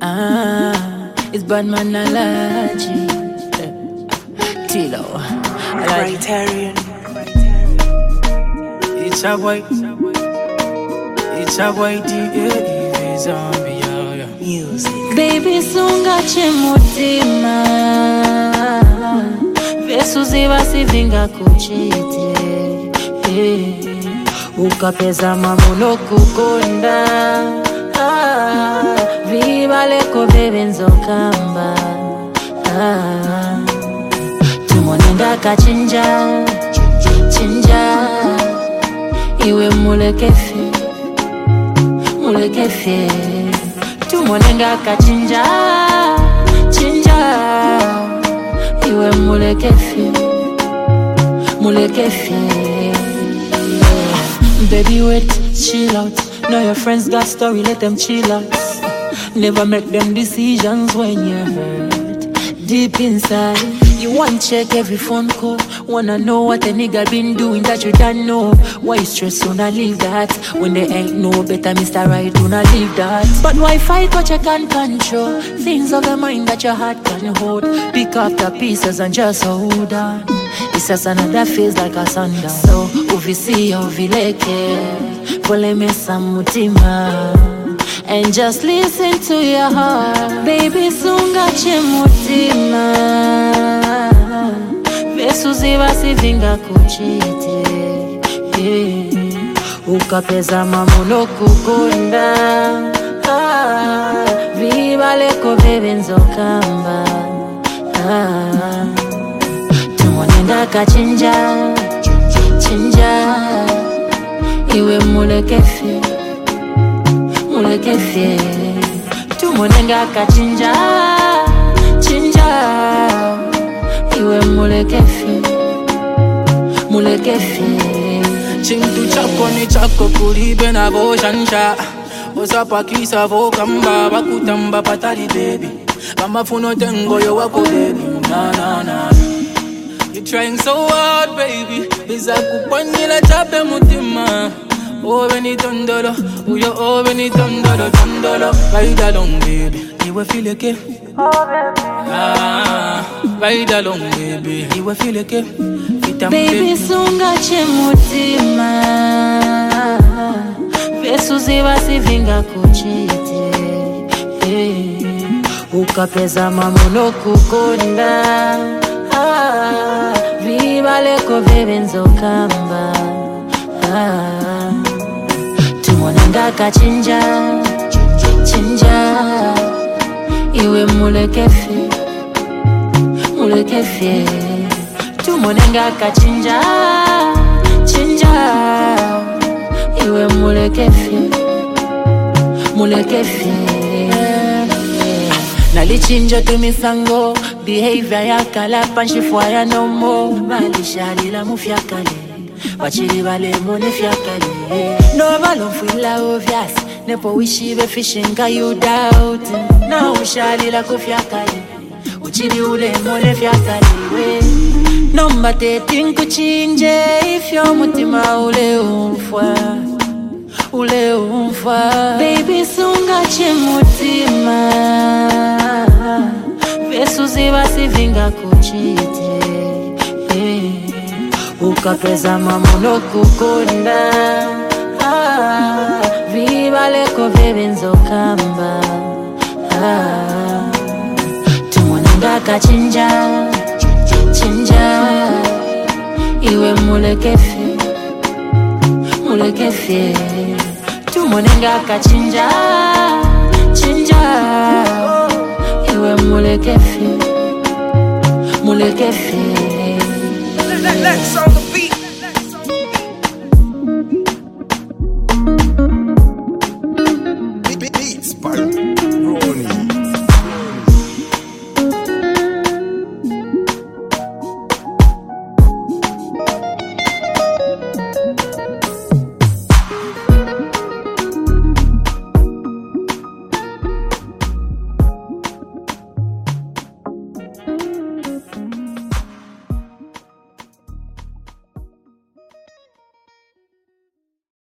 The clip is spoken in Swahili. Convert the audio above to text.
It's Badman allergy. Tilo. Criterion. It's a boy. It's a boy. The zombie. Music. Baby sunga chemutima Vesuzi vasivinga kuchite Ukapeza mamuno kukonda Viva leko bebe nzokamba Tumonenda kachinja Chinja Iwe mulekefe Mulekefe Tumonenga kachinja Chinja Iwe mulekefi Mulekefi Baby wait, chill out. Know your friends got story, let them chill out. Never make them decisions when you're hurt deep inside. You want check every phone call. Wanna know what a nigga been doing that you don't know. Why stress, do not leave that. When there ain't no better Mr. Right, do not leave that. But why fight what you can't control? Things of the mind that your heart can hold. Pick up the pieces and just hold on. It's just another phase like a sundown. So, uvisi uvileke Voleme samutima And just listen to your heart. Baby sunga chemutima Vesuzi vasivinga kuchite Ukapeza mamuno kukonda Viva leko bebe nzokamba Tumonenda kachinja Chinja Iwe mulekefi Mulekefi Tumonenga kachinja Chinja Iwe mulekefi Mulekefi Chintu chako ni chako kulibe na boshansha Osapa kisa vokamba bakutamba patali baby Bamafuno tengo yo wako baby Na na na You're trying so hard baby Biza kupanyila chape mutima Over ni tondolo Uyo over ni tondolo Tondolo Ride along baby Iwe feel like Ride along baby Iwe feel like Baby sunga chemutima Vesuzi vasivinga kuchite Ukapeza mamuno kukonda Viva leko bebe nzokamba Tumonenda kachinja Chinja Iwe mulekefi Mulekefi Tumonenga kachinja Chinja Iwe mulekefi Mulekefi Nalichinja tumisango Behavior ya kalapa nshifwaya no more Balishalila mufyakale Wachili bale mone fyakale No balon fwila obvious Nepo wishibe fishinga you doubt Na ushalila kufyakale Uchili ule mone fyakale Nomba te tinkuchinje Ifyo mutima ule umfwa Ule umfwa Baby sunga chemutima Vesuzi vasivinga kuchite Ukapeza mamuno kukonda Viva leko bebe nzokamba Tumonenda kachinja Chinja Iwe mulekefi Mulekefi Tumonenga kachinja Chinja Iwe mulekefi Mulekefi Let's